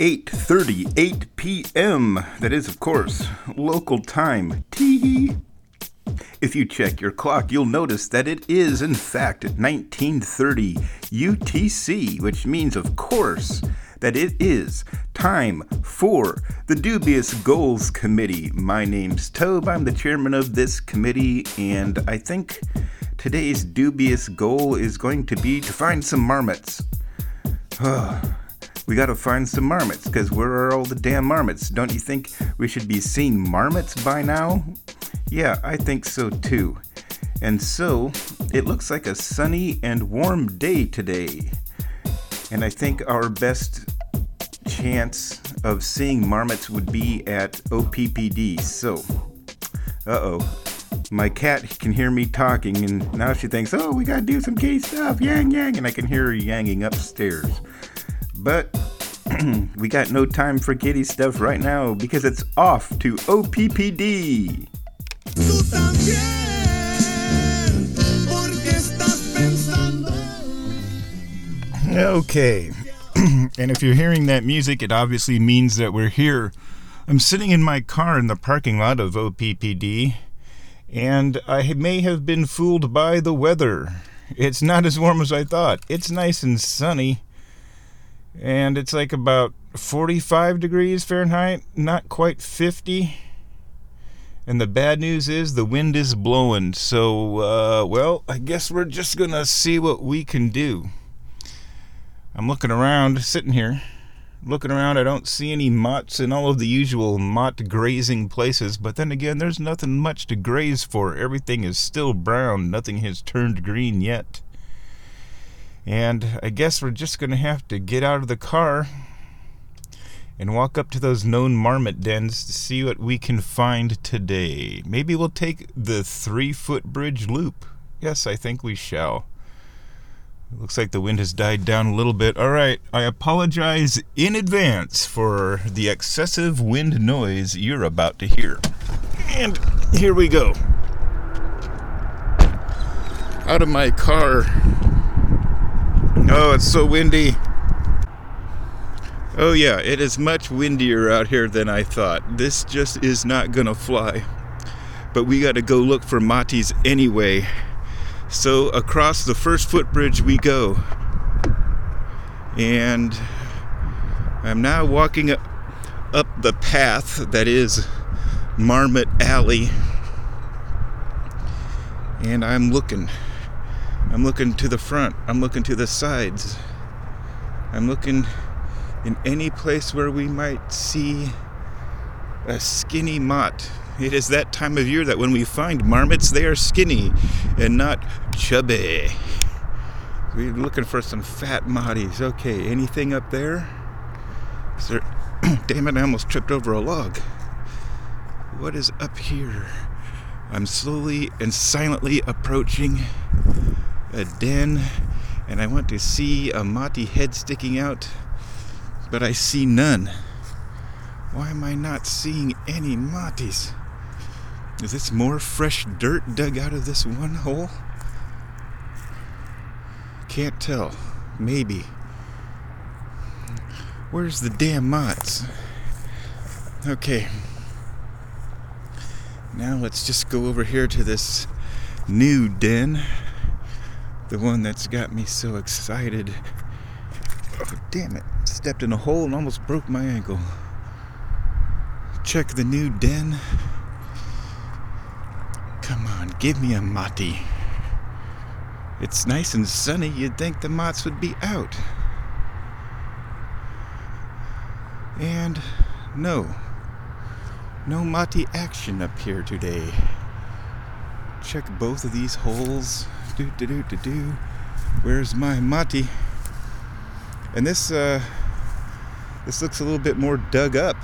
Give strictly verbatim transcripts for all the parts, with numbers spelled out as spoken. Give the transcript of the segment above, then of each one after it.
eight thirty-eight p.m. That is, of course, local time. Tee. If you check your clock, you'll notice that it is, in fact, nineteen thirty U T C, which means, of course, that it is time for the Dubious Goals Committee. My name's Tobe. I'm the chairman of this committee, and I think today's dubious goal is going to be to find some marmots. We gotta find some marmots, because where are all the damn marmots? Don't you think we should be seeing marmots by now? Yeah, I think so too. And so, it looks like a sunny and warm day today. And I think our best chance of seeing marmots would be at O P P D. So, uh-oh. My cat can hear me talking, and now she thinks, oh, we gotta do some gay stuff, yang, yang, and I can hear her yanging upstairs. But we got no time for kitty stuff right now, because it's off to O P P D. Okay, and if you're hearing that music, it obviously means that we're here. I'm sitting in my car in the parking lot of O P P D, and I may have been fooled by the weather. It's not as warm as I thought. It's nice and sunny, and it's like about forty-five degrees Fahrenheit, not quite fifty. And the bad news is the wind is blowing, so, uh, well, I guess we're just gonna see what we can do. I'm looking around, sitting here, looking around. I don't see any moths in all of the usual moth grazing places, but then again, there's nothing much to graze for. Everything is still brown. Nothing has turned green yet. And I guess we're just gonna have to get out of the car and walk up to those known marmot dens to see what we can find today. Maybe we'll take the three-foot bridge loop. Yes, I think we shall. It looks like the wind has died down a little bit. All right, I apologize in advance for the excessive wind noise you're about to hear. And here we go. Out of my car. Oh, it's so windy. Oh yeah, it is much windier out here than I thought. This just is not gonna fly. But we gotta go look for matis anyway. So across the first footbridge we go. And I'm now walking up, up the path that is Marmot Alley. And I'm looking. I'm looking to the front. I'm looking to the sides. I'm looking in any place where we might see a skinny mott. It is that time of year that when we find marmots, they are skinny and not chubby. We're looking for some fat motties. Okay, anything up there? Is there... Damn it, I almost tripped over a log. What is up here? I'm slowly and silently approaching a den, and I want to see a motty head sticking out, but I see none. Why am I not seeing any motties? Is this more fresh dirt dug out of this one hole? Can't tell. Maybe. Where's the damn moths? Okay. Now let's just go over here to this new den. The one that's got me so excited. Oh, damn it. Stepped in a hole and almost broke my ankle. Check the new den. Come on, give me a motty. It's nice and sunny. You'd think the moths would be out. And no. No motty action up here today. Check both of these holes. Do do do do do. Where's my motty? And this uh this looks a little bit more dug up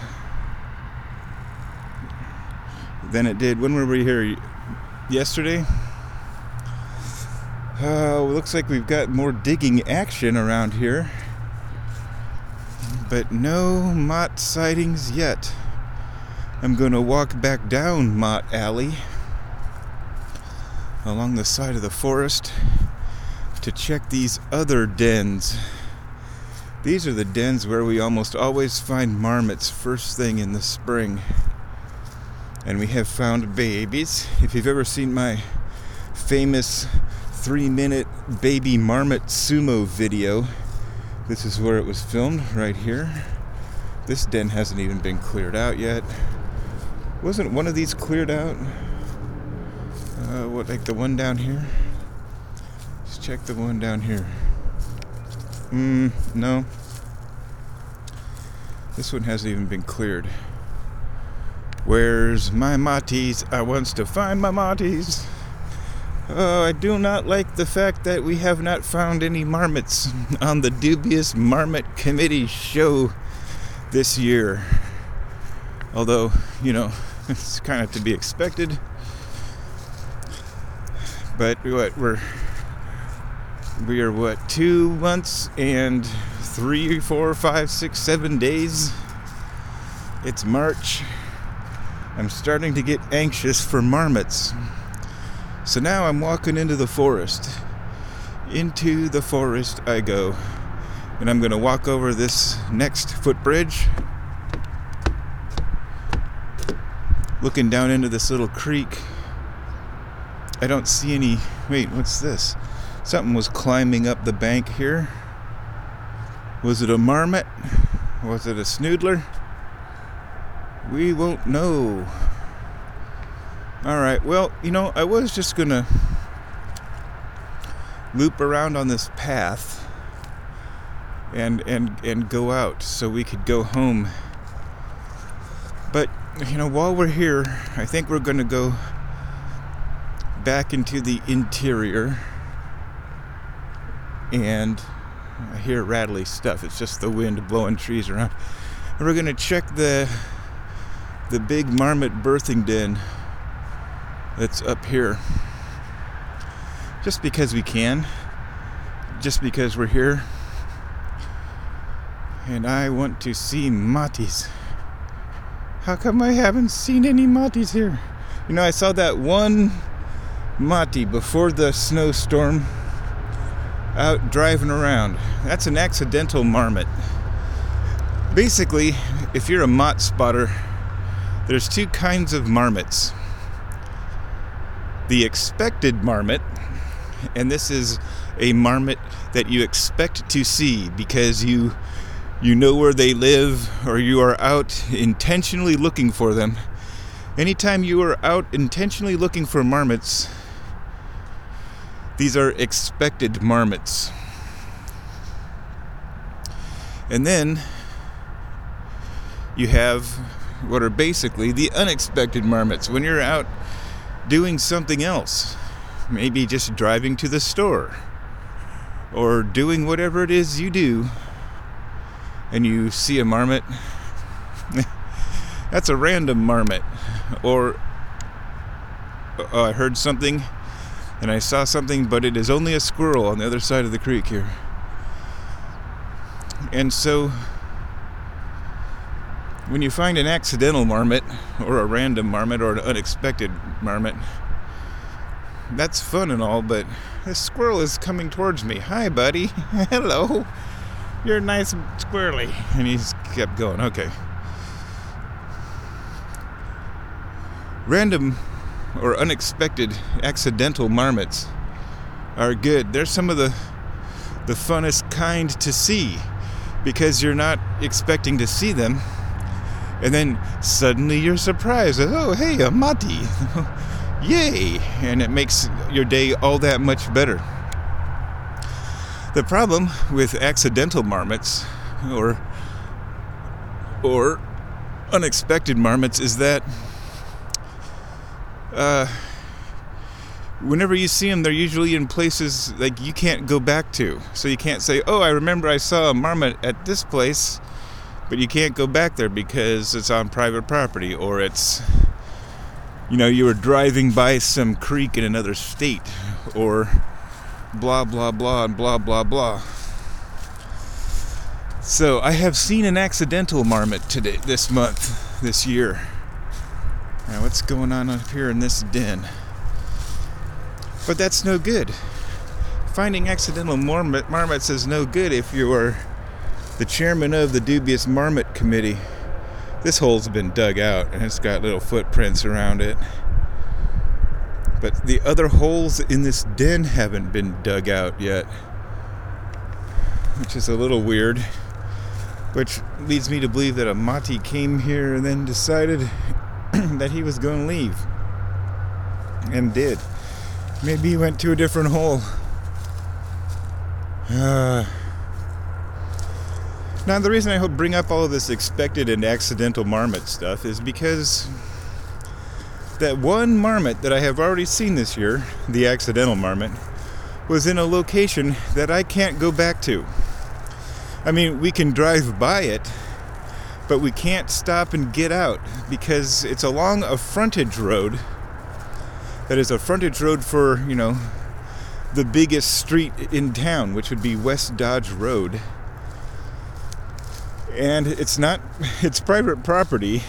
than it did. When were we here? Yesterday? Uh, looks like we've got more digging action around here. But no mott sightings yet. I'm going to walk back down Mott Alley along the side of the forest to check these other dens. These are the dens where we almost always find marmots first thing in the spring. And we have found babies. If you've ever seen my famous three-minute baby marmot sumo video, this is where it was filmed, right here. This den hasn't even been cleared out yet. Wasn't one of these cleared out? Uh, what, like the one down here? Let's check the one down here. Hmm, no. This one hasn't even been cleared. Where's my Matis? I wants to find my Matis. Oh, I do not like the fact that we have not found any marmots on the dubious Marmot Committee show this year. Although, you know, it's kind of to be expected. But what, we're, we are what, two months and three, four, five, six, seven days? It's March. I'm starting to get anxious for marmots. So now I'm walking into the forest. Into the forest I go. And I'm going to walk over this next footbridge. Looking down into this little creek. I don't see any... Wait, what's this? Something was climbing up the bank here. Was it a marmot? Was it a snoodler? We won't know. Alright, well, you know, I was just gonna loop around on this path and and and go out so we could go home. But, you know, while we're here, I think we're gonna go back into the interior. And I hear rattly stuff. It's just the wind blowing trees around. And we're gonna check the the big marmot birthing den that's up here. Just because we can. Just because we're here. And I want to see Matis. How come I haven't seen any Matis here? You know, I saw that one Mati before the snowstorm out driving around. That's an accidental marmot. Basically, if you're a mott spotter, there's two kinds of marmots. The expected marmot, and this is a marmot that you expect to see because you you know where they live or you are out intentionally looking for them. Anytime you are out intentionally looking for marmots, these are expected marmots. And then you have what are basically the unexpected marmots when you're out doing something else. Maybe just driving to the store or doing whatever it is you do and you see a marmot. That's a random marmot. Or oh, I heard something and I saw something, but it is only a squirrel on the other side of the creek here. And so when you find an accidental marmot or a random marmot or an unexpected marmot, that's fun and all, but this squirrel is coming towards me. Hi, buddy. Hello. You're nice and squirrely. And he's kept going. Okay. Random or unexpected accidental marmots are good. They're some of the the funnest kind to see because you're not expecting to see them. And then suddenly you're surprised. Oh, hey, a Mati. Yay! And it makes your day all that much better. The problem with accidental marmots or or unexpected marmots is that uh, whenever you see them, they're usually in places like you can't go back to. So you can't say, oh, I remember I saw a marmot at this place, but you can't go back there because it's on private property, or it's, you know, you were driving by some creek in another state, or blah, blah, blah, and blah, blah, blah. So I have seen an accidental marmot today, this month, this year. Now what's going on up here in this den? But that's no good. Finding accidental marmot, marmots is no good if you are the chairman of the Dubious Marmot Committee. This hole's been dug out, and it's got little footprints around it. But the other holes in this den haven't been dug out yet, which is a little weird, which leads me to believe that a Mati came here and then decided that he was going to leave, and did. Maybe he went to a different hole. Uh, now, the reason I bring up all of this expected and accidental marmot stuff is because that one marmot that I have already seen this year, the accidental marmot, was in a location that I can't go back to. I mean, we can drive by it, but we can't stop and get out because it's along a frontage road that is a frontage road for, you know, the biggest street in town, which would be West Dodge Road. And it's not, it's private property.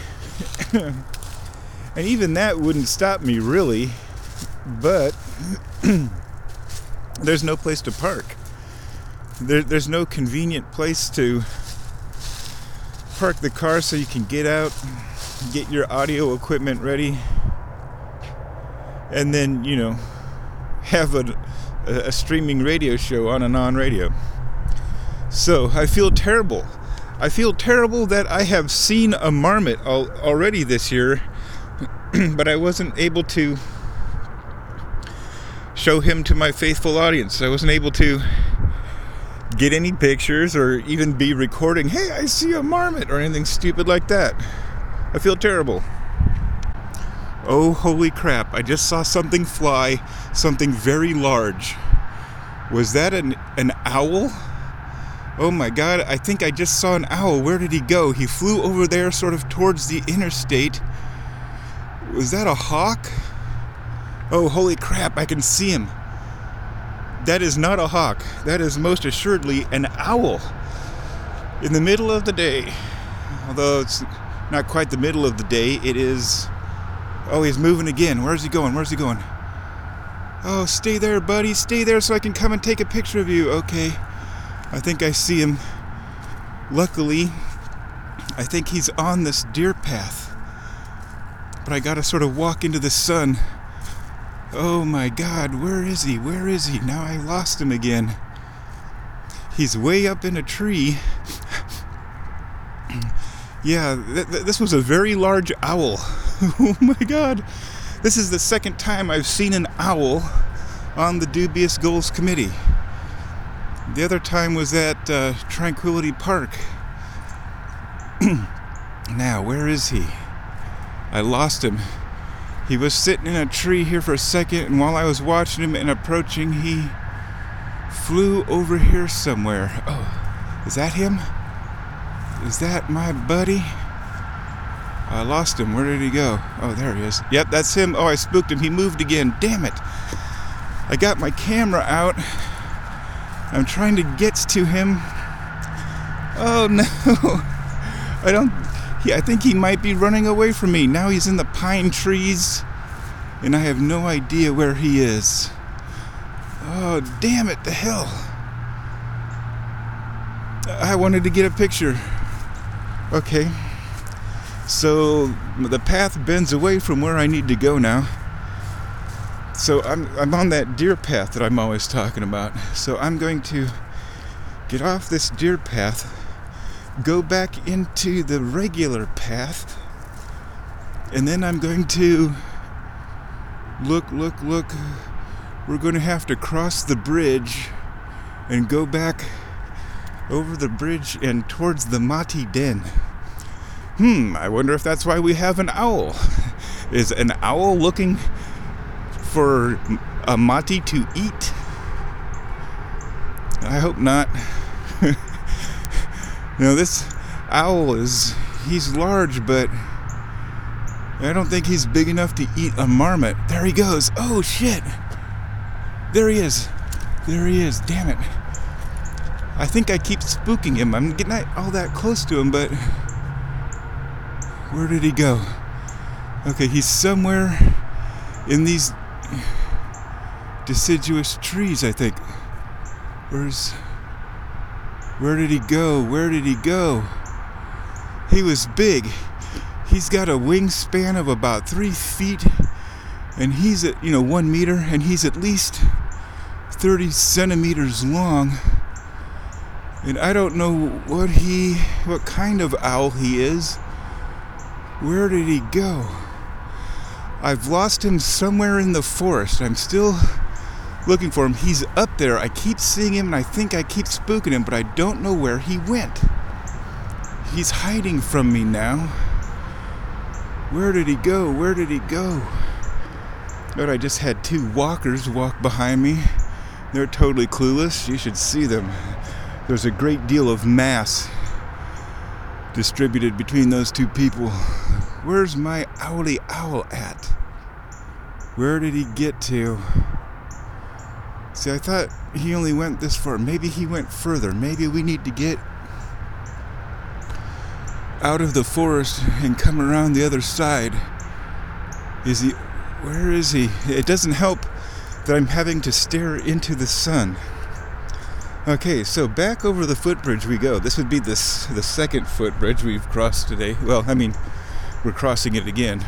And even that wouldn't stop me, really. But there's no place to park. There, there's no convenient place to park the car so you can get out, get your audio equipment ready, and then, you know, have a, a streaming radio show on and on radio. So I feel terrible. I feel terrible that I have seen a marmot al- already this year, but I wasn't able to show him to my faithful audience. I wasn't able to get any pictures or even be recording, hey, I see a marmot, or anything stupid like that. I feel terrible. Oh, holy crap, I just saw something fly, something very large. Was that an, an owl? Oh my god, I think I just saw an owl. Where did he go? He flew over there sort of towards the interstate. Was that a hawk? Oh, holy crap, I can see him. That is not a hawk. That is most assuredly an owl. In the middle of the day. Although it's not quite the middle of the day, it is... Oh, he's moving again. Where's he going? Where's he going? Oh, stay there, buddy. Stay there so I can come and take a picture of you. Okay. I think I see him. Luckily, I think he's on this deer path. But I gotta sort of walk into the sun. Oh my god, where is he? Where is he? Now I lost him again. He's way up in a tree. Yeah, th- th- this was a very large owl. Oh my god. This is the second time I've seen an owl on the Dubious Goals Committee. The other time was at uh, Tranquility Park. Now, where is he? I lost him. He was sitting in a tree here for a second, and while I was watching him and approaching, he flew over here somewhere. Oh, is that him? Is that my buddy? I lost him. Where did he go? Oh, there he is. Yep, that's him. Oh, I spooked him. He moved again. Damn it. I got my camera out. I'm trying to get to him. Oh, no. I don't... He, I think he might be running away from me. Now he's in the pine trees, and I have no idea where he is. Oh, damn it, the hell. I wanted to get a picture. Okay. So the path bends away from where I need to go now. So I'm I'm on that deer path that I'm always talking about. So I'm going to get off this deer path, go back into the regular path, and then I'm going to look, look, look. We're going to have to cross the bridge and go back over the bridge and towards the Mati Den. Hmm, I wonder if that's why we have an owl. Is an owl looking for a Mati to eat? I hope not. You know, this owl is, he's large, but I don't think he's big enough to eat a marmot. There he goes. Oh, shit. There he is. There he is. Damn it. I think I keep spooking him. I'm getting all that close to him, but where did he go? Okay, he's somewhere in these deciduous trees, I think. Where's... Where did he go? Where did he go? He was big. He's got a wingspan of about three feet, and he's at, you know, one meter, and he's at least thirty centimeters long. And I don't know what he, what kind of owl he is. Where did he go? I've lost him somewhere in the forest. I'm still looking for him. He's up there. I keep seeing him, and I think I keep spooking him, but I don't know where he went. He's hiding from me now. Where did he go? Where did he go? But I just had two walkers walk behind me. They're totally clueless. You should see them. There's a great deal of mass distributed between those two people. Where's my owly owl at? Where did he get to? See, I thought he only went this far. Maybe he went further. Maybe we need to get out of the forest and come around the other side. Is he? Where is he? It doesn't help that I'm having to stare into the sun. Okay, so back over the footbridge we go. This would be this the second footbridge we've crossed today. Well, I mean, we're crossing it again.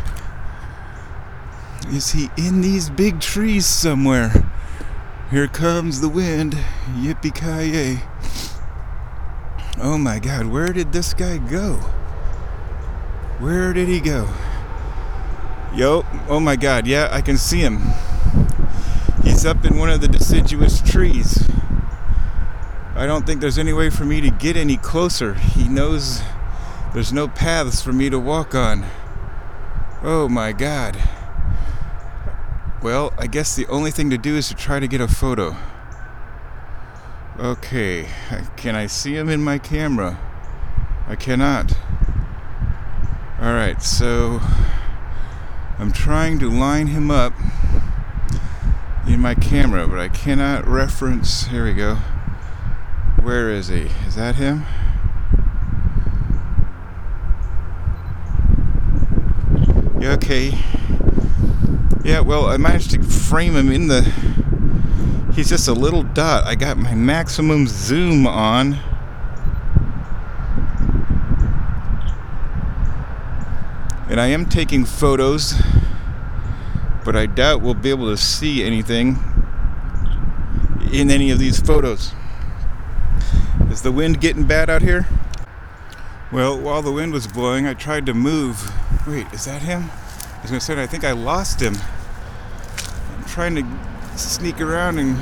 Is he in these big trees somewhere? Here comes the wind. Yippee-ki-yay. Oh my God, where did this guy go? Where did he go? Yo, oh my God, yeah, I can see him. He's up in one of the deciduous trees. I don't think there's any way for me to get any closer. He knows there's no paths for me to walk on. Oh my God. Well, I guess the only thing to do is to try to get a photo. Okay, can I see him in my camera? I cannot. Alright, so I'm trying to line him up in my camera, but I cannot reference. Here we go. Where is he? Is that him? Yeah, okay. Yeah, well, I managed to frame him in the... He's just a little dot. I got my maximum zoom on. And I am taking photos, but I doubt we'll be able to see anything in any of these photos. Is the wind getting bad out here? Well, while the wind was blowing, I tried to move. Wait, is that him? I was going to say, I think I lost him. I'm trying to sneak around and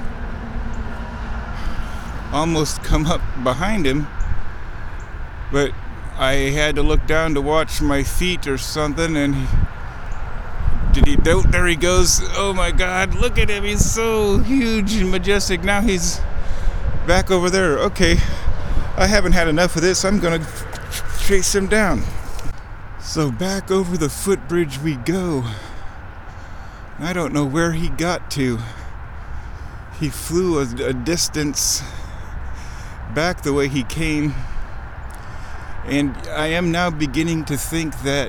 almost come up behind him, but I had to look down to watch my feet or something, and he, did he, don't, there he goes. Oh my God, look at him, he's so huge and majestic. Now he's back over there. Okay, I haven't had enough of this. I'm gonna chase him down. So back over the footbridge we go. I don't know where he got to. He flew a, a distance back the way he came. And I am now beginning to think that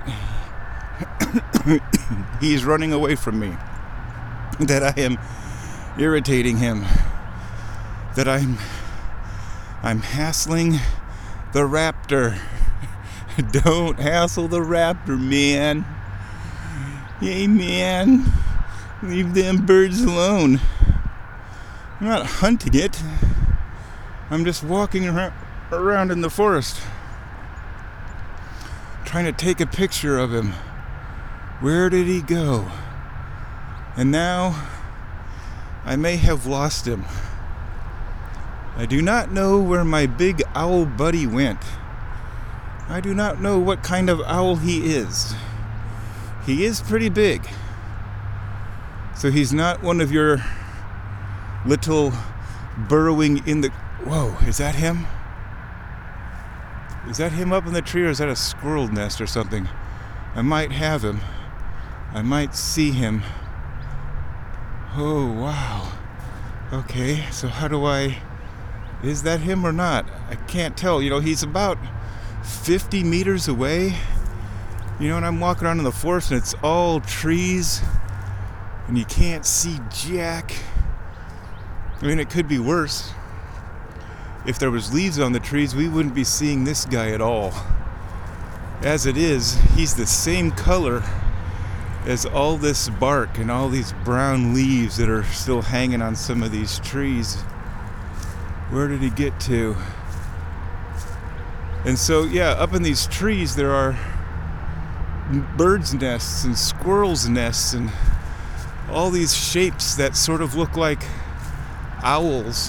he's running away from me. That I am irritating him. That I'm I'm hassling the raptor. Don't hassle the raptor, man. Hey, man. Leave them birds alone. I'm not hunting it. I'm just walking around, around in the forest, trying to take a picture of him. Where did he go? And now I may have lost him. I do not know where my big owl buddy went. I do not know what kind of owl he is. He is pretty big. So he's not one of your little burrowing in the... Whoa, is that him? Is that him up in the tree, or is that a squirrel nest or something? I might have him. I might see him. Oh, wow. Okay, so how do I... Is that him or not? I can't tell. You know, he's about fifty meters away. You know, and I'm walking around in the forest and it's all trees and you can't see jack. I mean, it could be worse. if there was leaves on the trees, we wouldn't be seeing this guy at all. As it is, he's the same color as all this bark and all these brown leaves that are still hanging on some of these trees. Where did he get to? And so, yeah, up in these trees there are birds' nests and squirrels' nests and all these shapes that sort of look like owls.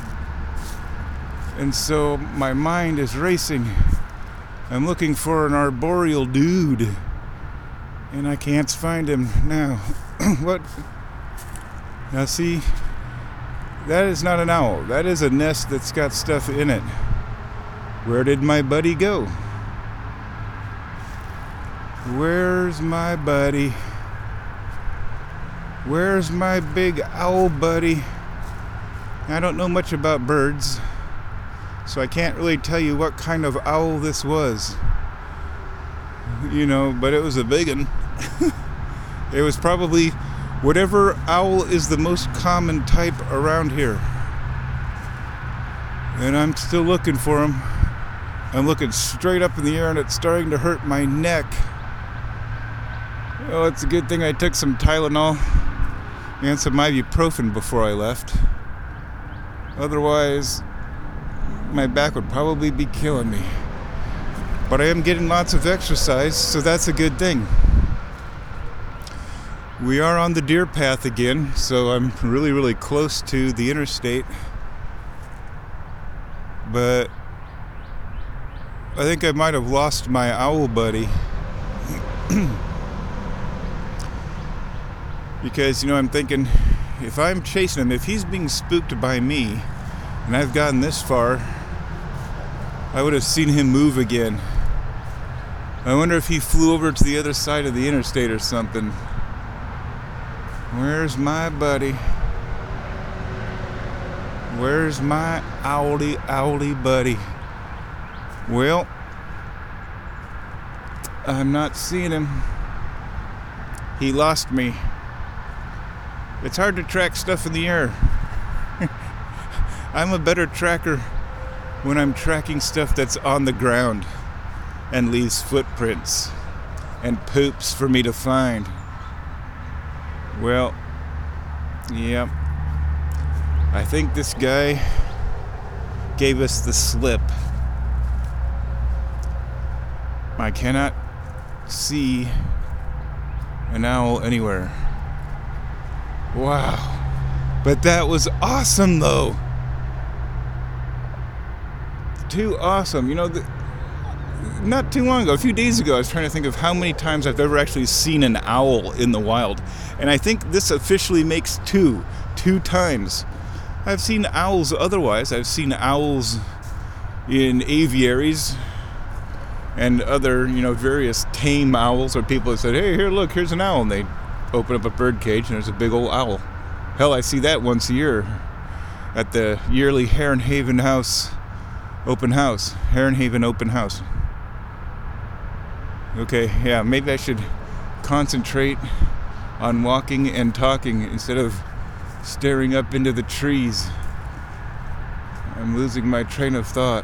And so my mind is racing. I'm looking for an arboreal dude, and I can't find him now. What? Now see, that is not an owl. That is a nest that's got stuff in it. Where did my buddy go? Where's my buddy? Where's my big owl buddy? I don't know much about birds, so I can't really tell you what kind of owl this was. You know, but it was a big one. It was probably whatever owl is the most common type around here. And I'm still looking for him. I'm looking straight up in the air and it's starting to hurt my neck. Oh, it's a good thing I took some Tylenol and some ibuprofen before I left. Otherwise, my back would probably be killing me. But I am getting lots of exercise, so that's a good thing. We are on the deer path again, so I'm really, really close to the interstate. But I think I might have lost my owl buddy. Because, you know, I'm thinking, if I'm chasing him, if he's being spooked by me, and I've gotten this far, I would have seen him move again. I wonder if he flew over to the other side of the interstate or something. Where's my buddy? Where's my owly, owly buddy? Well, I'm not seeing him. He lost me. It's hard to track stuff in the air. I'm a better tracker when I'm tracking stuff that's on the ground and leaves footprints and poops for me to find. Well, yep. I think this guy gave us the slip. I cannot see an owl anywhere. Wow. But that was awesome, though. Too awesome. You know, the, not too long ago, a few days ago, I was trying to think of how many times I've ever actually seen an owl in the wild. And I think this officially makes two. Two times. I've seen owls otherwise. I've seen owls in aviaries and other, you know, various tame owls, or people have said, hey, here, look, here's an owl. And they open up a bird cage and there's a big old owl. Hell, I see that once a year at the yearly Heron Haven House open house. Heron Haven open house. Okay, yeah, maybe I should concentrate on walking and talking instead of staring up into the trees. I'm losing my train of thought.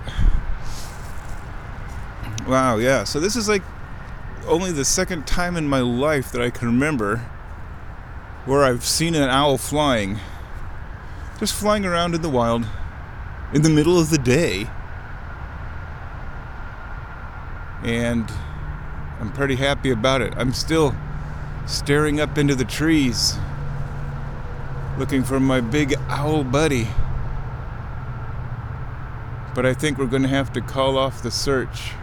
Wow, yeah, so this is like only the second time in my life that I can remember where I've seen an owl flying. Just flying around in the wild in the middle of the day. And I'm pretty happy about it. I'm still staring up into the trees, looking for my big owl buddy. But I think we're going to have to call off the search.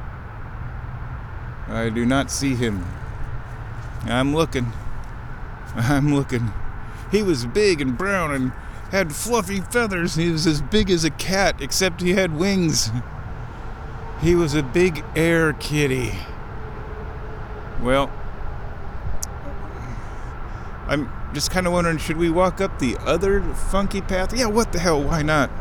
I do not see him. I'm looking. I'm looking. He was big and brown and had fluffy feathers. He was as big as a cat, except he had wings. He was a big air kitty. Well, I'm just kind of wondering, should we walk up the other funky path? Yeah, what the hell, why not?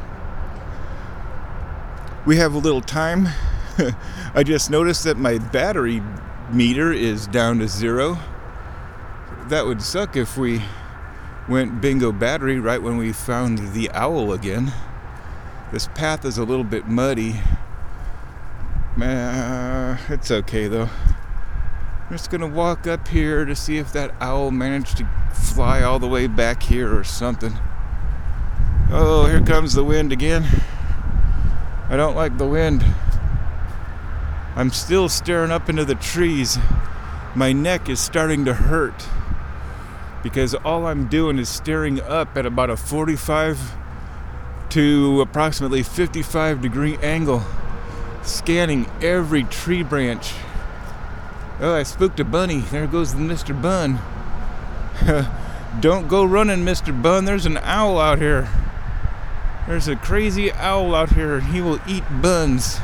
We have a little time. I just noticed that my battery meter is down to zero. That would suck if we went bingo battery right when we found the owl again. This path is a little bit muddy. Uh, it's okay though. I'm just gonna walk up here to see if that owl managed to fly all the way back here or something. Oh, here comes the wind again. I don't like the wind. I'm still staring up into the trees. My neck is starting to hurt because all I'm doing is staring up at about a forty-five to approximately fifty-five degree angle, scanning every tree branch. Oh, I spooked a bunny. There goes the Mister Bun. Don't go running, Mister Bun. There's an owl out here. There's a crazy owl out here, and he will eat buns.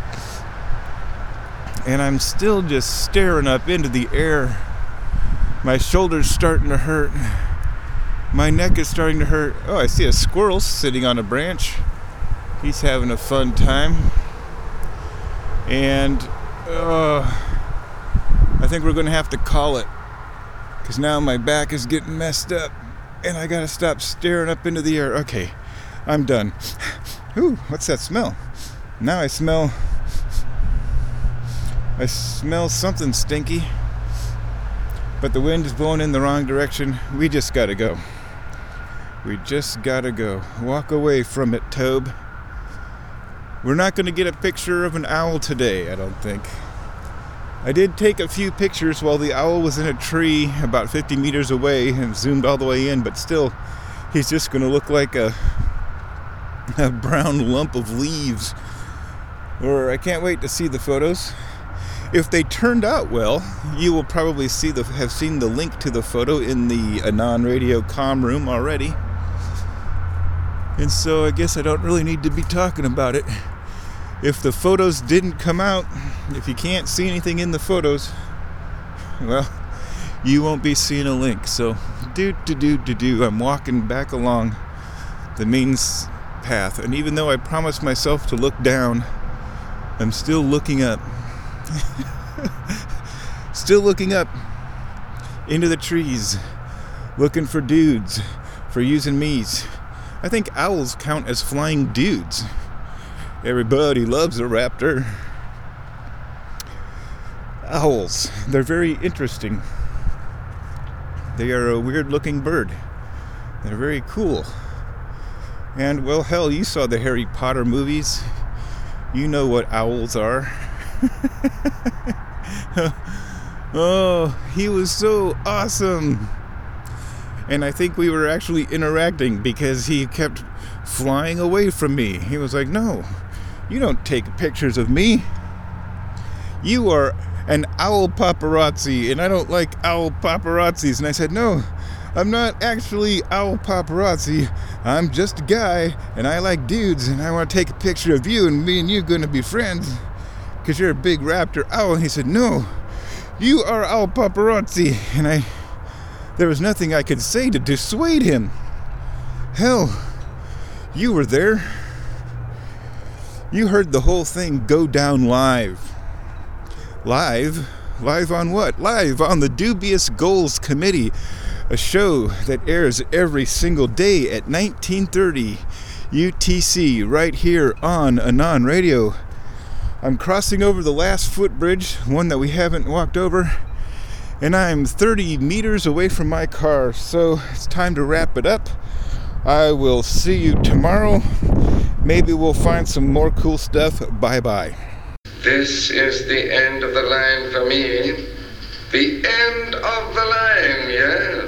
And I'm still just staring up into the air. My shoulder's starting to hurt. My neck is starting to hurt. Oh, I see a squirrel sitting on a branch. He's having a fun time. And uh, I think we're going to have to call it, because now my back is getting messed up and I got to stop staring up into the air. Okay, I'm done. Ooh, what's that smell? Now I smell I smell something stinky. But the wind is blowing in the wrong direction. We just gotta go. We just gotta go. Walk away from it, Tobe. We're not gonna get a picture of an owl today, I don't think. I did take a few pictures while the owl was in a tree about fifty meters away and zoomed all the way in, but still, he's just gonna look like a, a brown lump of leaves. Or I can't wait to see the photos. If they turned out well, you will probably see the have seen the link to the photo in the Anon Radio comm room already. And so I guess I don't really need to be talking about it. If the photos didn't come out, if you can't see anything in the photos, well, you won't be seeing a link. So, do do do do do. I'm walking back along the main path, and even though I promised myself to look down, I'm still looking up. Still looking up into the trees, looking for dudes, for yous and me's. I think owls count as flying dudes. Everybody loves a raptor. Owls, they're very interesting. They are a weird looking bird. They're very cool. And well, hell, you saw the Harry Potter movies. You know what owls are. Oh, he was so awesome. And I think we were actually interacting because he kept flying away from me. He was like, no, you don't take pictures of me. You are an owl paparazzi, and I don't like owl paparazzis. And I said, no, I'm not actually owl paparazzi. I'm just a guy, and I like dudes, and I want to take a picture of you, and me and you are going to be friends because you're a big raptor owl. And he said, no, you are owl paparazzi. And I, there was nothing I could say to dissuade him. Hell, you were there. You heard the whole thing go down live. Live? Live on what? Live on the Dubious Goals Committee, a show that airs every single day at nineteen thirty U T C right here on Anon Radio. I'm crossing over the last footbridge, one that we haven't walked over, and I'm thirty meters away from my car, so it's time to wrap it up. I will see you tomorrow. Maybe we'll find some more cool stuff. Bye-bye. This is the end of the line for me. The end of the line, yes.